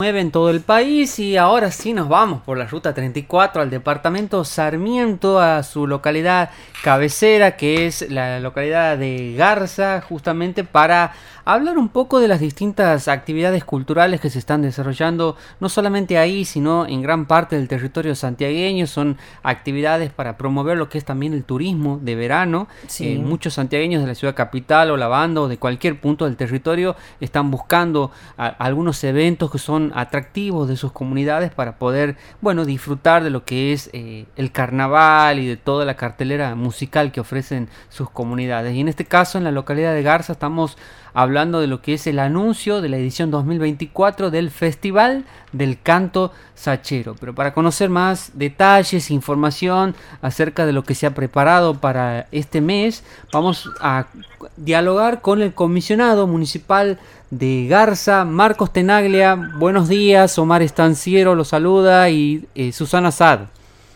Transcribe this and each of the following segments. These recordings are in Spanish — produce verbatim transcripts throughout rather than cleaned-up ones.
nueve en todo el país y ahora sí nos vamos por la ruta treinta y cuatro al departamento Sarmiento, a su localidad cabecera, que es la localidad de Garza, justamente para hablar un poco de las distintas actividades culturales que se están desarrollando, no solamente ahí, sino en gran parte del territorio santiagueño. Son actividades para promover lo que es también el turismo de verano. Sí. Eh, muchos santiagueños de la ciudad capital o la banda o de cualquier punto del territorio están buscando a, algunos eventos que son atractivos de sus comunidades para poder, bueno, disfrutar de lo que es eh, el carnaval y de toda la cartelera musical que ofrecen sus comunidades. Y en este caso, en la localidad de Garza, estamos hablando de lo que es el anuncio de la edición dos mil veinticuatro del Festival del Canto Sachero. Pero para conocer más detalles, información acerca de lo que se ha preparado para este mes, vamos a dialogar con el comisionado municipal de Garza, Marcos Tenaglia. Buenos días, Omar Estanciero lo saluda y eh, Susana Sad.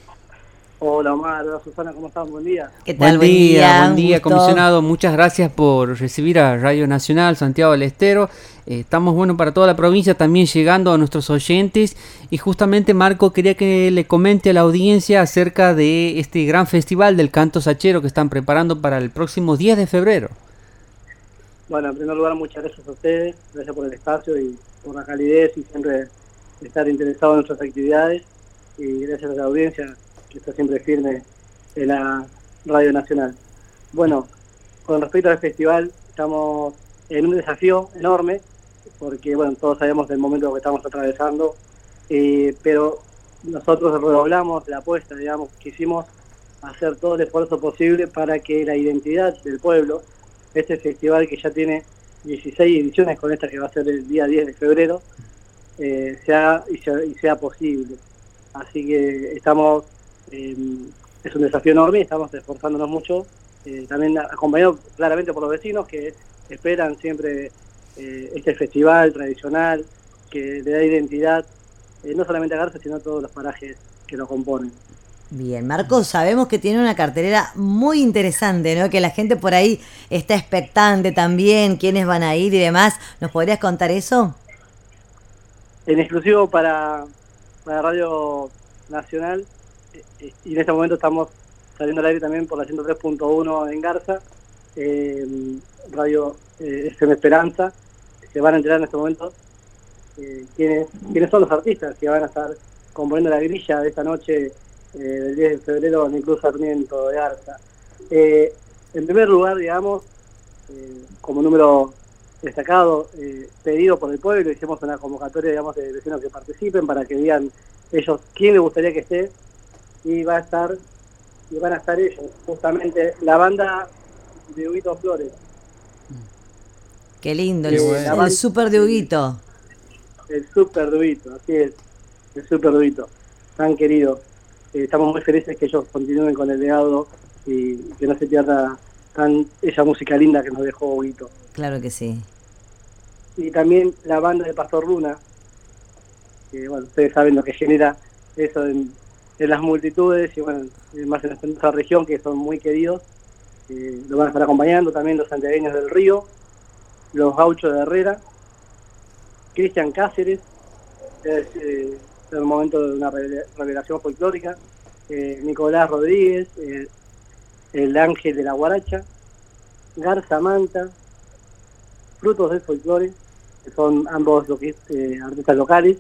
Hola Omar, hola Susana, ¿cómo estás? Buen día. ¿Qué tal? Buen día, buen día, gusto. comisionado. Muchas gracias por recibir a Radio Nacional Santiago del Estero. Eh, estamos, bueno, para toda la provincia, también llegando a nuestros oyentes. Y justamente, Marco, quería que le comente a la audiencia acerca de este gran festival del canto sachero que están preparando para el próximo diez de febrero. Bueno, en primer lugar, muchas gracias a ustedes, gracias por el espacio y por la calidez y siempre estar interesado en nuestras actividades. Y gracias a la audiencia, que está siempre firme en la Radio Nacional. Bueno, con respecto al festival, estamos en un desafío enorme, porque bueno, todos sabemos del momento que estamos atravesando, eh, pero nosotros redoblamos la apuesta, digamos, quisimos hacer todo el esfuerzo posible para que la identidad del pueblo, este festival que ya tiene dieciséis ediciones, con esta que va a ser el día diez de febrero, eh, sea y sea, y sea posible. Así que estamos, eh, es un desafío enorme, estamos esforzándonos mucho, eh, también acompañados claramente por los vecinos que esperan siempre eh, este festival tradicional que le da identidad, eh, no solamente a Garza, sino a todos los parajes que lo componen. Bien, Marcos, sabemos que tiene una cartelera muy interesante, ¿no? Que la gente por ahí está expectante también, quiénes van a ir y demás. ¿Nos podrías contar eso? En exclusivo para, para Radio Nacional, eh, y en este momento estamos saliendo al aire también por la ciento tres punto uno en Garza, eh, Radio eh, F M Esperanza. Se van a enterar en este momento eh, quiénes, quiénes son los artistas que van a estar componiendo la grilla de esta noche eh, del diez de febrero en el Club Sarmiento de Garza. Eh, en primer lugar, digamos, eh, como número destacado, eh, pedido por el pueblo, hicimos una convocatoria, digamos, de vecinos que participen para que digan ellos quién les gustaría que esté, y va a estar, y van a estar ellos, justamente la banda de Huguito Flores. Qué lindo, Qué el, bueno. el La banda, super de Huguito. El super Duito, así es, el super Duito, tan querido. Eh, estamos muy felices que ellos continúen con el legado y que no se pierda tan esa música linda que nos dejó Huguito. Claro que sí. Y también la banda de Pastor Luna, que bueno, ustedes saben lo que genera eso en, en las multitudes y bueno, más en nuestra región, que son muy queridos. Eh, lo van a estar acompañando también los santiagueños del Río, los gauchos de Herrera, Cristian Cáceres, es eh, el momento de una revelación folclórica, eh, Nicolás Rodríguez, eh, el Ángel de la Guaracha, Garza Manta, Frutos del Folclore, que son ambos lo que es, eh, artistas locales,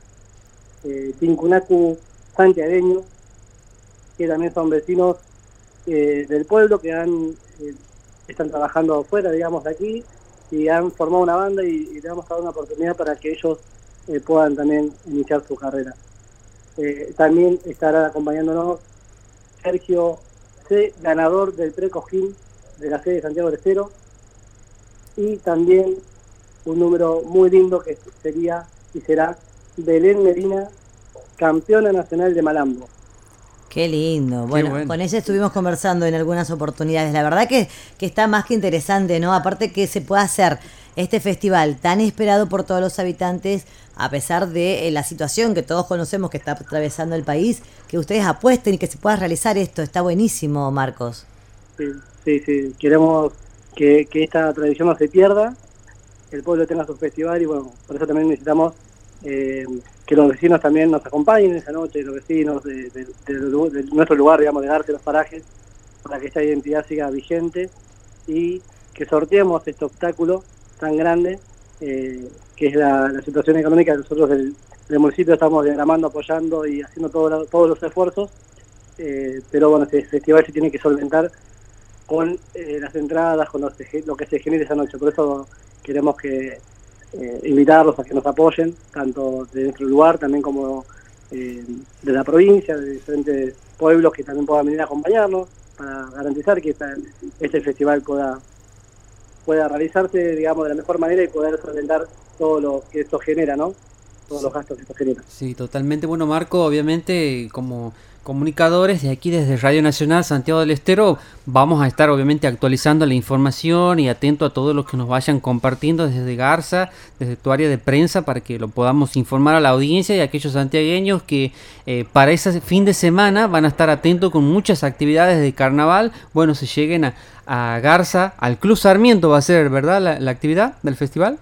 eh, Tincunacu santiagueño, que también son vecinos eh, del pueblo que han eh, están trabajando afuera, digamos, de aquí, y han formado una banda y, y le vamos a dar una oportunidad para que ellos eh, puedan también iniciar su carrera. Eh, también estará acompañándonos Sergio C., ganador del Pre-Cojín de la sede de Santiago del Estero, y también un número muy lindo que sería y será Belén Medina, campeona nacional de Malambo. Qué lindo. Bueno, bueno, con ella estuvimos conversando en algunas oportunidades. La verdad que, que está más que interesante, ¿no? Aparte que se pueda hacer este festival tan esperado por todos los habitantes, a pesar de eh, la situación que todos conocemos que está atravesando el país, que ustedes apuesten y que se pueda realizar esto. Está buenísimo, Marcos. Sí, sí, sí. Queremos que, que esta tradición no se pierda, que el pueblo tenga su festival y bueno, por eso también necesitamos eh, que los vecinos también nos acompañen esa noche, los vecinos de, de, de, de, de nuestro lugar, digamos, de Garza, los parajes, para que esta identidad siga vigente y que sorteemos este obstáculo tan grande, eh, que es la, la situación económica que nosotros del, del municipio estamos diagramando, apoyando y haciendo todo la, todos los esfuerzos, eh, pero bueno, este festival se tiene que solventar con eh, las entradas, con los, lo que se genere esa noche. Por eso queremos que eh, invitarlos a que nos apoyen, tanto de nuestro lugar también como eh, de la provincia, de diferentes pueblos que también puedan venir a acompañarnos, para garantizar que esta, este festival pueda pueda realizarse, digamos, de la mejor manera y poder solventar todo lo que esto genera, ¿no? Todos los gastos que esto genera. Sí, totalmente. Bueno, Marco, obviamente, como comunicadores de aquí desde Radio Nacional Santiago del Estero, vamos a estar obviamente actualizando la información y atento a todo lo que nos vayan compartiendo desde Garza, desde tu área de prensa, para que lo podamos informar a la audiencia y a aquellos santiagueños que eh, para ese fin de semana van a estar atentos con muchas actividades de carnaval. Bueno, se lleguen a, a Garza, al Club Sarmiento va a ser, ¿verdad? La, la actividad del festival.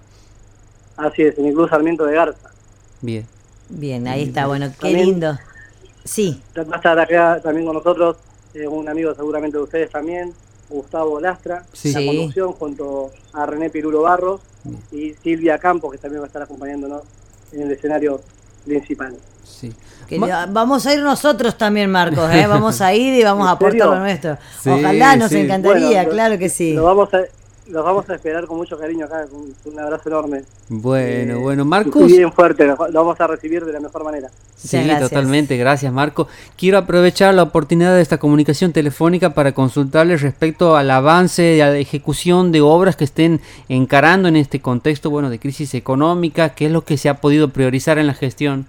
Así es, en el Club Sarmiento de Garza. Bien. Bien, ahí está, bueno, qué También, lindo. Sí. Va a estar acá también con nosotros eh, un amigo seguramente de ustedes también, Gustavo Lastra, sí. la conducción junto a René Pirulo Barros y Silvia Campos, que también va a estar acompañándonos en el escenario principal. Sí. Que Ma vamos a ir nosotros también, Marcos, ¿eh? Vamos a ir y vamos a aportar lo nuestro. Sí, Ojalá, nos sí. encantaría, bueno, claro que sí. Lo vamos a... Los vamos a esperar con mucho cariño acá, con un abrazo enorme. Bueno, eh, bueno, Marcos. Bien fuerte, lo vamos a recibir de la mejor manera. Sí, gracias. Totalmente, gracias, Marco. Quiero aprovechar la oportunidad de esta comunicación telefónica para consultarles respecto al avance, a la ejecución de obras que estén encarando en este contexto, bueno, de crisis económica. ¿Qué es lo que se ha podido priorizar en la gestión?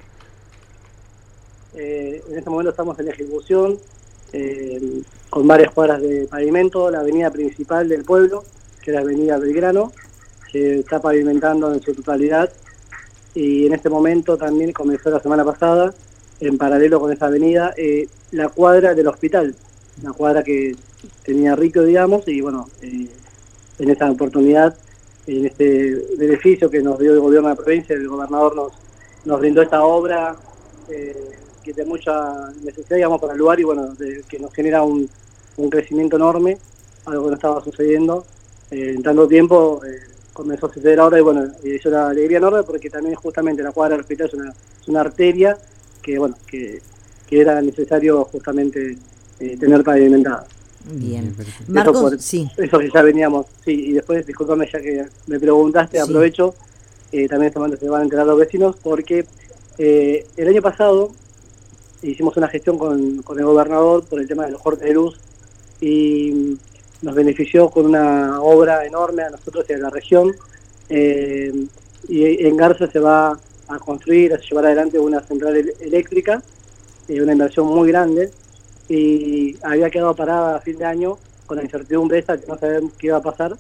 Eh, en este momento estamos en ejecución, eh, con varias cuadras de pavimento, la avenida principal del pueblo, que es la avenida Belgrano, se está pavimentando en su totalidad y en este momento también comenzó la semana pasada, en paralelo con esa avenida, eh, la cuadra del hospital, una cuadra que tenía rico, digamos, y bueno, eh, en esa oportunidad, en este beneficio que nos dio el gobierno de la provincia, el gobernador nos, nos brindó esta obra eh, que de mucha necesidad, digamos, para el lugar y bueno, de, que nos genera un, un crecimiento enorme, algo que no estaba sucediendo. Eh, en tanto tiempo eh, comenzó a suceder ahora y bueno, es una alegría enorme porque también justamente la cuadra del hospital es una, es una arteria que bueno que, que era necesario justamente eh, tener pavimentada. Bien. Marcos, por, sí. Eso que ya veníamos, sí, y después, discúlpame ya que me preguntaste, sí. aprovecho, eh, también este momento se van a enterar los vecinos porque eh, el año pasado hicimos una gestión con, con el gobernador por el tema de los cortes de luz y nos benefició con una obra enorme a nosotros y a la región, eh, y en Garza se va a construir, a llevar adelante una central eléctrica, eh, una inversión muy grande, y había quedado parada a fin de año con la incertidumbre esta, que no sabían qué iba a pasar,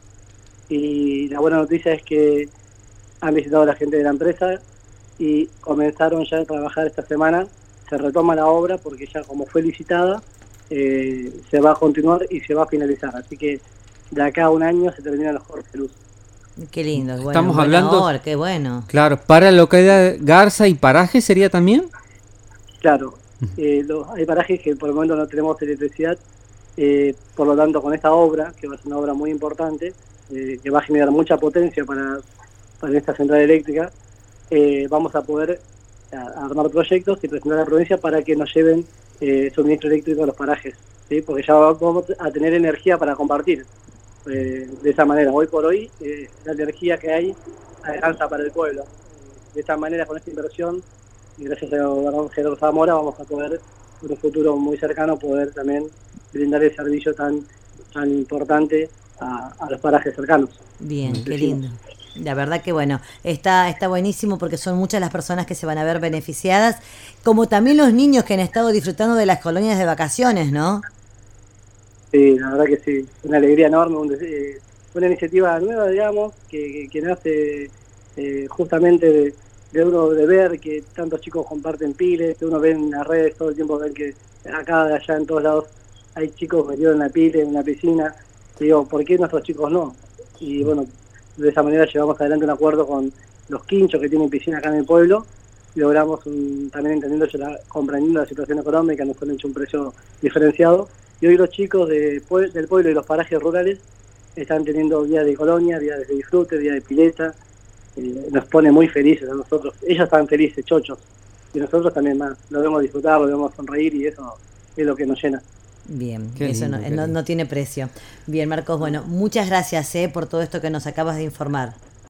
y la buena noticia es que han visitado a la gente de la empresa y comenzaron ya a trabajar esta semana, se retoma la obra porque ya como fue licitada, Eh, se va a continuar y se va a finalizar, así que de acá a un año se terminan los cortes de luz. Qué lindo, bueno, estamos hablando, obra, qué bueno. Claro, para la localidad Garza y paraje sería también. Claro, eh, los, hay parajes que por el momento no tenemos electricidad, eh, por lo tanto con esta obra, que va a ser una obra muy importante, eh, que va a generar mucha potencia para, para esta central eléctrica, eh, vamos a poder a, a armar proyectos y presentar a la provincia para que nos lleven Eh, suministro eléctrico a los parajes, ¿sí? Porque ya vamos a tener energía para compartir eh, de esa manera. Hoy por hoy eh, la energía que hay alcanza para el pueblo. Eh, de esta manera, con esta inversión, y gracias al gobernador Gerardo Zamora, vamos a poder, en un futuro muy cercano, poder también brindar el servicio tan, tan importante a, a los parajes cercanos. Bien, qué lindo. La verdad que bueno, está, está buenísimo porque son muchas las personas que se van a ver beneficiadas, como también los niños que han estado disfrutando de las colonias de vacaciones, ¿no? Sí, la verdad que sí, una alegría enorme, un, eh, una iniciativa nueva, digamos, que, que, que nace eh, justamente de, de uno de ver que tantos chicos comparten piles, que uno ve en las redes todo el tiempo, ven que acá, de allá, en todos lados, hay chicos metidos en la pile, en la piscina, y digo, ¿por qué nuestros chicos no? Y bueno, de esa manera llevamos adelante un acuerdo con los quinchos que tienen piscina acá en el pueblo logramos un, también entendiendo la, comprendiendo la situación económica, nos han hecho un precio diferenciado, y hoy los chicos de, del pueblo y los parajes rurales están teniendo días de colonia, días de disfrute, días de pileta, eh, nos pone muy felices a nosotros, ellos están felices, chochos, y nosotros también más, lo vemos disfrutar, lo vemos sonreír, y eso es lo que nos llena. Bien, Qué eso lindo, no, qué no, lindo. no tiene precio. Bien, Marcos, bueno, muchas gracias eh, por todo esto que nos acabas de informar.